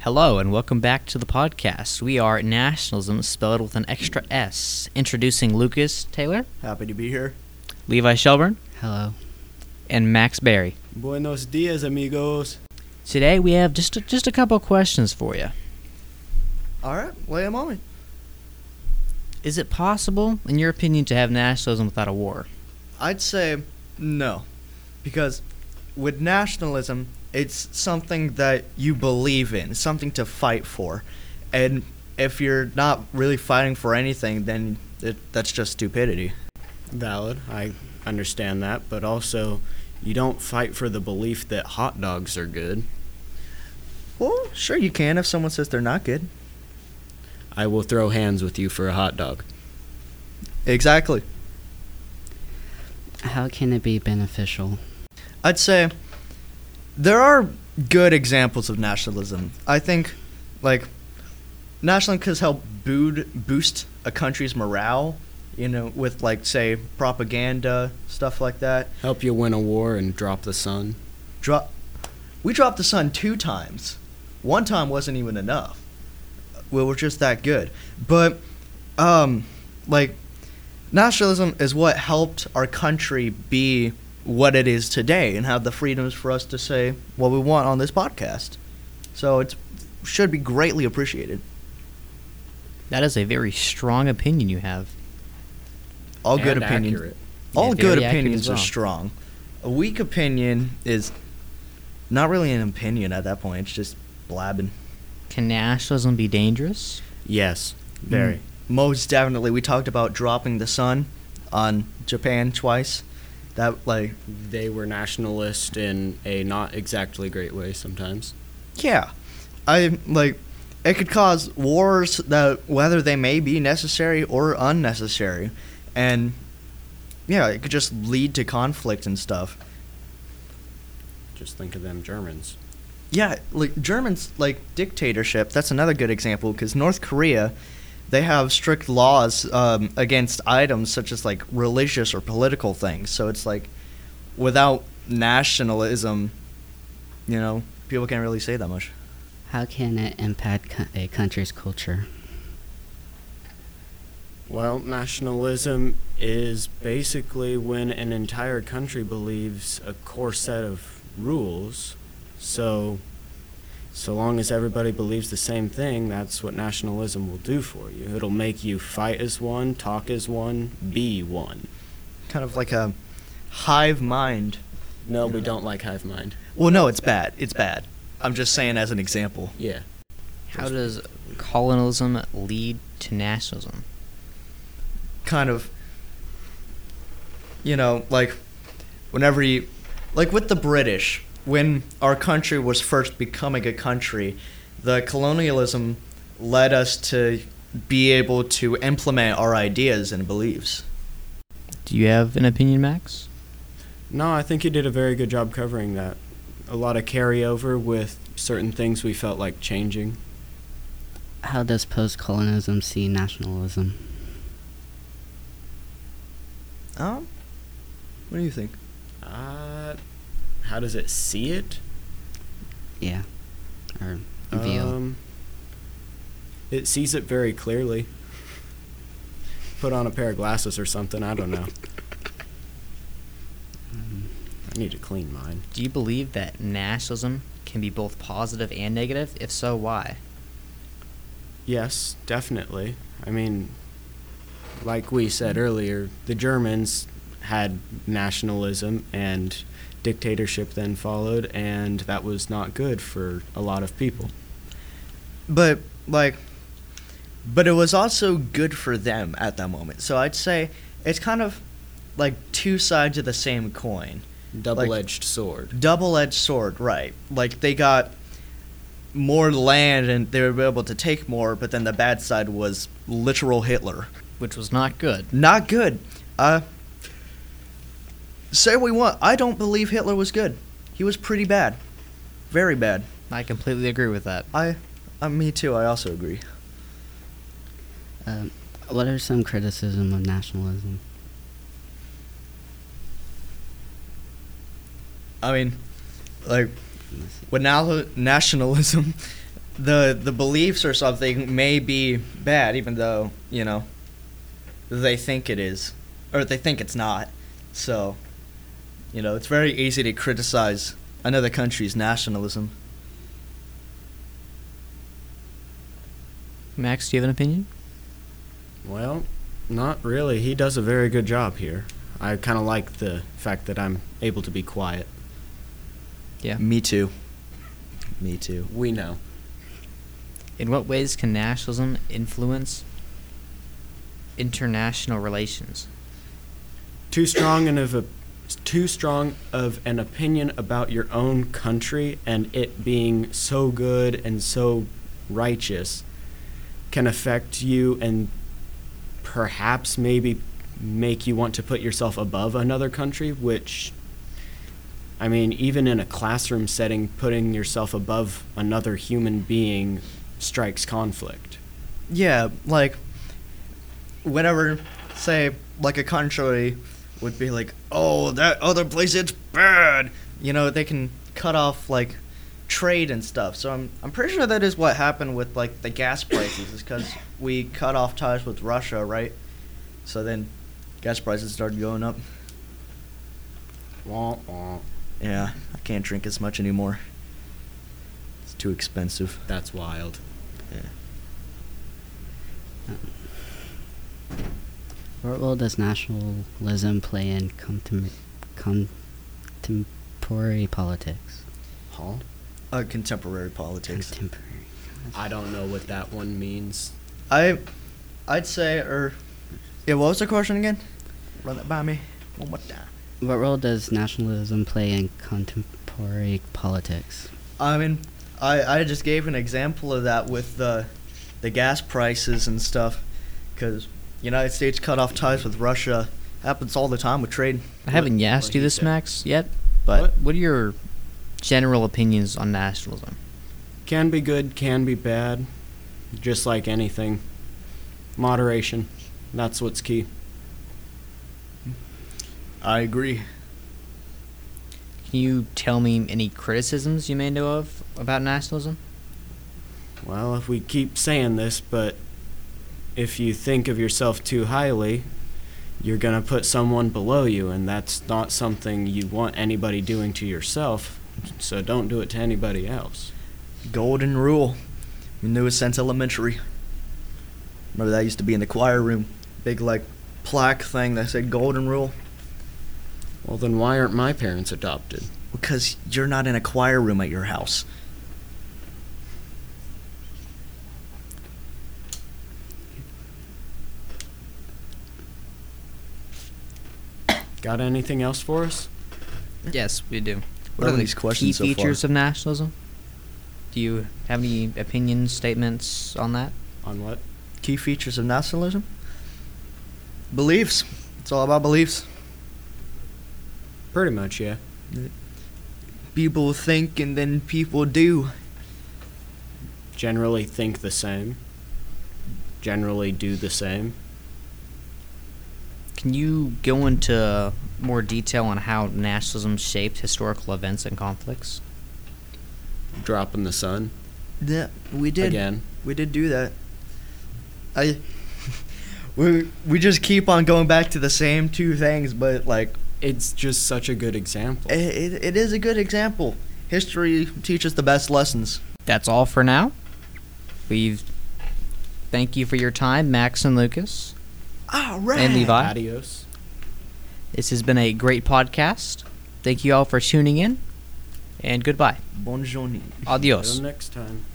Hello and welcome back to the podcast. We are Nationalism, spelled with an extra S. Introducing Lucas Taylor, Happy to be here. Levi Shelburne, Hello. and Max Berry. Buenos dias, amigos. Today we have just a couple questions for you. All right, lay them on me. Is it possible, in your opinion, to have nationalism without a war? I'd say no, because with nationalism, it's something that you believe in, something to fight for. And if you're not really fighting for anything, then that's just stupidity. Valid. I understand that, but also you don't fight for the belief that hot dogs are good. Well, sure you can if someone says they're not good. I will throw hands with you for a hot dog. Exactly. How can it be beneficial? I'd say there are good examples of nationalism. I think, nationalism can help boost a country's morale, with, say, propaganda, stuff like that. Help you win a war and drop the sun. We dropped the sun 2 times. 1 time wasn't even enough. We were just that good. But, nationalism is what helped our country be what it is today and have the freedoms for us to say what we want on this podcast. So it should be greatly appreciated. That is a very strong opinion you have. All good And opinions. accurate. All Yeah, good very accurate opinions as are well. strong. A weak opinion is not really an opinion at that point. It's just blabbing. Can nationalism be dangerous? Yes, very. Most definitely. We talked about dropping the sun on Japan twice. They were nationalist in a not exactly great way sometimes. Yeah. It could cause wars that whether they may be necessary or unnecessary. And yeah, it could just lead to conflict and stuff. Just think of them Germans. Yeah, Germans, dictatorship, that's another good example, because North Korea, they have strict laws against items such as, religious or political things. So it's without nationalism, people can't really say that much. How can it impact a country's culture? Well, nationalism is basically when an entire country believes a core set of rules. So long as everybody believes the same thing, that's what nationalism will do for you. It'll make you fight as one, talk as one, be one. Kind of like a hive mind. No, we don't like hive mind. Well, no, it's bad. It's bad. I'm just saying as an example. Yeah. How does colonialism lead to nationalism? Kind of, whenever you, with the British, when our country was first becoming a country, the colonialism led us to be able to implement our ideas and beliefs. Do you have an opinion, Max? No, I think you did a very good job covering that. A lot of carryover with certain things we felt like changing. How does post-colonialism see nationalism? What do you think? How does it see it? Yeah. Or view. It sees it very clearly. Put on a pair of glasses or something, I don't know. I need to clean mine. Do you believe that nationalism can be both positive and negative? If so, why? Yes, definitely. I mean, like we said earlier, the Germans had nationalism and dictatorship then followed, and that was not good for a lot of people. But it was also good for them at that moment. So I'd say it's kind of like 2 sides of the same coin. Double-edged sword. Double-edged sword, right. They got more land and they were able to take more, but then the bad side was literal Hitler. Which was not good. Not good. Say what we want. I don't believe Hitler was good. He was pretty bad. Very bad. I completely agree with that. Me too. I also agree. What are some criticism of nationalism? I mean, with nationalism, the beliefs or something may be bad, even though they think it is, or they think it's not. So, it's very easy to criticize another country's nationalism. Max, do you have an opinion? Well, not really. He does a very good job here. I kind of like the fact that I'm able to be quiet. Yeah. Me too. Me too. We know. In what ways can nationalism influence international relations? Too strong of an opinion about your own country and it being so good and so righteous can affect you and perhaps maybe make you want to put yourself above another country, which, I mean, even in a classroom setting, putting yourself above another human being strikes conflict. Yeah, like, whenever, say, like a country would be like, oh, that other place, it's bad. They can cut off, like, trade and stuff. So I'm pretty sure that is what happened with, like, the gas prices, is because we cut off ties with Russia, right? So then gas prices started going up. Wah, wah. Yeah, I can't drink as much anymore. It's too expensive. That's wild. Yeah. What role does nationalism play in contemporary politics? Huh? Contemporary politics. Contemporary. I don't know what that one means. I'd say, what was the question again? Run that by me one more time. What role does nationalism play in contemporary politics? I mean, I just gave an example of that with the gas prices and stuff, because United States cut off ties with Russia. Happens all the time with trade. I haven't asked you this, Max, yet, but what are your general opinions on nationalism? Can be good, can be bad, just like anything. Moderation, that's what's key. I agree. Can you tell me any criticisms you may know of about nationalism? Well, if we keep saying this, but if you think of yourself too highly, you're going to put someone below you, and that's not something you want anybody doing to yourself, so don't do it to anybody else. Golden rule. We knew it since elementary. Remember that used to be in the choir room. Big, like, plaque thing that said golden rule. Well, then why aren't my parents adopted? Because you're not in a choir room at your house. Got anything else for us? Yes, we do. What are these key questions so far? features of nationalism? Do you have any opinions, statements on that? On what? Key features of nationalism? Beliefs. It's all about beliefs. Pretty much, yeah. People think and then people do. Generally think the same. Generally do the same. Can you go into more detail on how nationalism shaped historical events and conflicts? Dropping the sun. Yeah, we did. Again. We did do that. We just keep on going back to the same two things, but like It's just such a good example. it is a good example. History teaches the best lessons. That's all for now. Thank you for your time, Max and Lucas. All right. And Levi. Adios. This has been a great podcast. Thank you all for tuning in, and goodbye. Bonjour. Adios. Until next time.